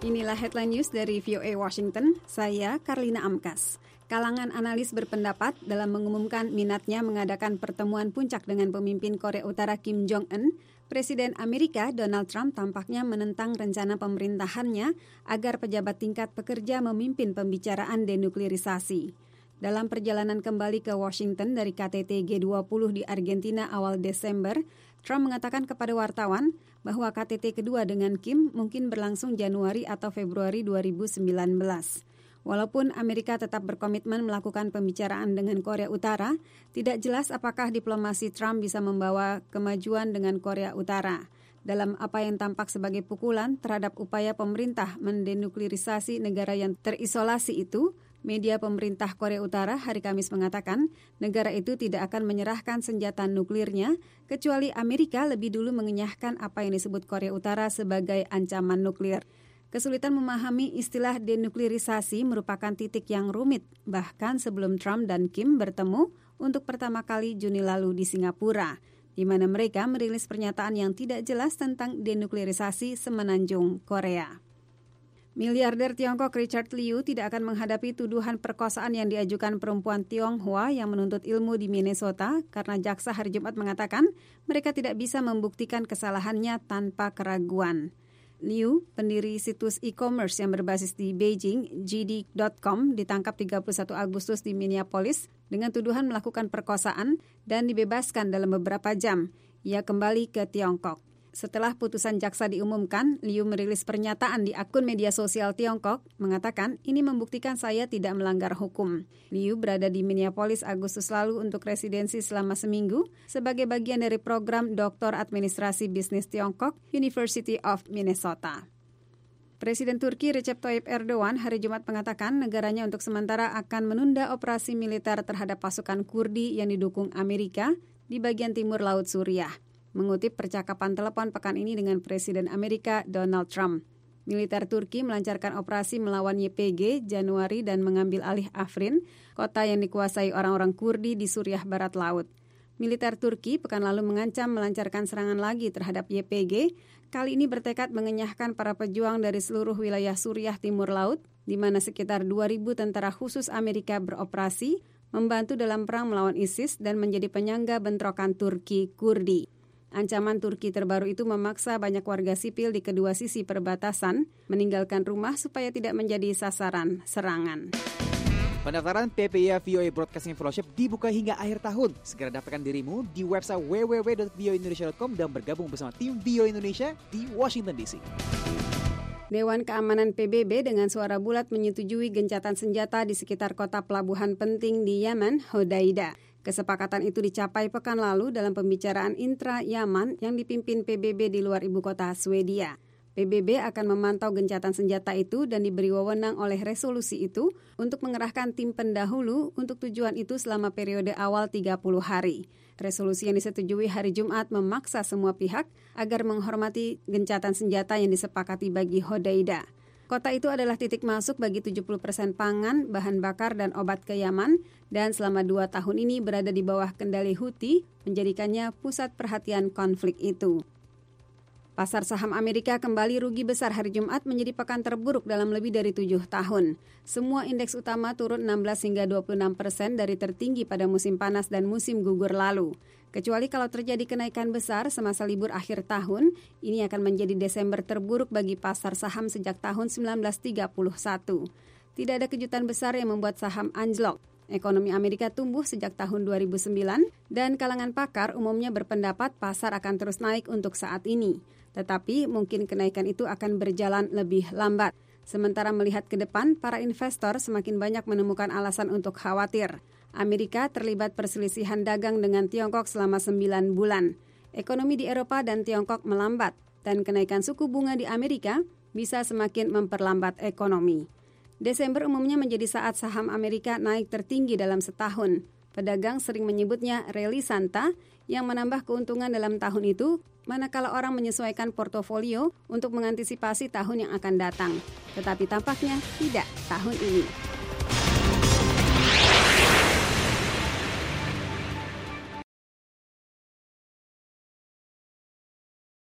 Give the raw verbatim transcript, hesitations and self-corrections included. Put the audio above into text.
Inilah headline news dari V O A Washington, saya Karlina Amkas. Kalangan analis berpendapat dalam mengumumkan minatnya mengadakan pertemuan puncak dengan pemimpin Korea Utara Kim Jong-un, Presiden Amerika Donald Trump tampaknya menentang rencana pemerintahannya agar pejabat tingkat pekerja memimpin pembicaraan denuklirisasi. Dalam perjalanan kembali ke Washington dari K T T G dua puluh di Argentina awal Desember, Trump mengatakan kepada wartawan bahwa K T T kedua dengan Kim mungkin berlangsung Januari atau Februari dua ribu sembilan belas. Walaupun Amerika tetap berkomitmen melakukan pembicaraan dengan Korea Utara, tidak jelas apakah diplomasi Trump bisa membawa kemajuan dengan Korea Utara. Dalam apa yang tampak sebagai pukulan terhadap upaya pemerintah mendenuklirisasi negara yang terisolasi itu, media pemerintah Korea Utara hari Kamis mengatakan negara itu tidak akan menyerahkan senjata nuklirnya kecuali Amerika lebih dulu mengenyahkan apa yang disebut Korea Utara sebagai ancaman nuklir. Kesulitan memahami istilah denuklirisasi merupakan titik yang rumit, bahkan sebelum Trump dan Kim bertemu untuk pertama kali Juni lalu di Singapura, di mana mereka merilis pernyataan yang tidak jelas tentang denuklirisasi semenanjung Korea. Miliarder Tiongkok Richard Liu tidak akan menghadapi tuduhan perkosaan yang diajukan perempuan Tionghoa yang menuntut ilmu di Minnesota karena jaksa hari Jumat mengatakan mereka tidak bisa membuktikan kesalahannya tanpa keraguan. Liu, pendiri situs e-commerce yang berbasis di Beijing, J D dot com, ditangkap tiga puluh satu Agustus di Minneapolis dengan tuduhan melakukan perkosaan dan dibebaskan dalam beberapa jam. Ia kembali ke Tiongkok. Setelah putusan jaksa diumumkan, Liu merilis pernyataan di akun media sosial Tiongkok mengatakan ini membuktikan saya tidak melanggar hukum. Liu berada di Minneapolis Agustus lalu untuk residensi selama seminggu sebagai bagian dari program Doktor Administrasi Bisnis Tiongkok, University of Minnesota. Presiden Turki Recep Tayyip Erdogan hari Jumat mengatakan negaranya untuk sementara akan menunda operasi militer terhadap pasukan Kurdi yang didukung Amerika di bagian timur Laut Suriah. Mengutip percakapan telepon pekan ini dengan Presiden Amerika Donald Trump. Militer Turki melancarkan operasi melawan Y P G Januari dan mengambil alih Afrin, kota yang dikuasai orang-orang Kurdi di Suriah Barat Laut. Militer Turki pekan lalu mengancam melancarkan serangan lagi terhadap Y P G, kali ini bertekad mengenyahkan para pejuang dari seluruh wilayah Suriah Timur Laut, di mana sekitar dua ribu tentara khusus Amerika beroperasi, membantu dalam perang melawan ISIS dan menjadi penyangga bentrokan Turki-Kurdi. Ancaman Turki terbaru itu memaksa banyak warga sipil di kedua sisi perbatasan meninggalkan rumah supaya tidak menjadi sasaran serangan. Pendaftaran P P I A V O A Broadcasting Fellowship dibuka hingga akhir tahun. Segera dapatkan dirimu di website w w w dot v o indonesia dot com dan bergabung bersama tim V O A Indonesia di Washington D C. Dewan Keamanan P B B dengan suara bulat menyetujui gencatan senjata di sekitar kota pelabuhan penting di Yemen, Hodeida. Kesepakatan itu dicapai pekan lalu dalam pembicaraan intra-Yaman yang dipimpin P B B di luar ibu kota Swedia. P B B akan memantau gencatan senjata itu dan diberi wewenang oleh resolusi itu untuk mengerahkan tim pendahulu untuk tujuan itu selama periode awal tiga puluh hari. Resolusi yang disetujui hari Jumat memaksa semua pihak agar menghormati gencatan senjata yang disepakati bagi Hodeida. Kota itu adalah titik masuk bagi tujuh puluh persen pangan, bahan bakar, dan obat ke Yaman, dan selama dua tahun ini berada di bawah kendali Houthi, menjadikannya pusat perhatian konflik itu. Pasar saham Amerika kembali rugi besar hari Jumat menjadi pekan terburuk dalam lebih dari tujuh tahun. Semua indeks utama turun enam belas hingga dua puluh enam persen dari tertinggi pada musim panas dan musim gugur lalu. Kecuali kalau terjadi kenaikan besar semasa libur akhir tahun, ini akan menjadi Desember terburuk bagi pasar saham sejak tahun sembilan belas tiga puluh satu. Tidak ada kejutan besar yang membuat saham anjlok. Ekonomi Amerika tumbuh sejak tahun dua ribu sembilan dan kalangan pakar umumnya berpendapat pasar akan terus naik untuk saat ini. Tetapi mungkin kenaikan itu akan berjalan lebih lambat. Sementara melihat ke depan, para investor semakin banyak menemukan alasan untuk khawatir. Amerika terlibat perselisihan dagang dengan Tiongkok selama sembilan bulan. Ekonomi di Eropa dan Tiongkok melambat, dan kenaikan suku bunga di Amerika bisa semakin memperlambat ekonomi. Desember umumnya menjadi saat saham Amerika naik tertinggi dalam setahun. Pedagang sering menyebutnya rally Santa yang menambah keuntungan dalam tahun itu, manakala orang menyesuaikan portofolio untuk mengantisipasi tahun yang akan datang. Tetapi tampaknya tidak tahun ini.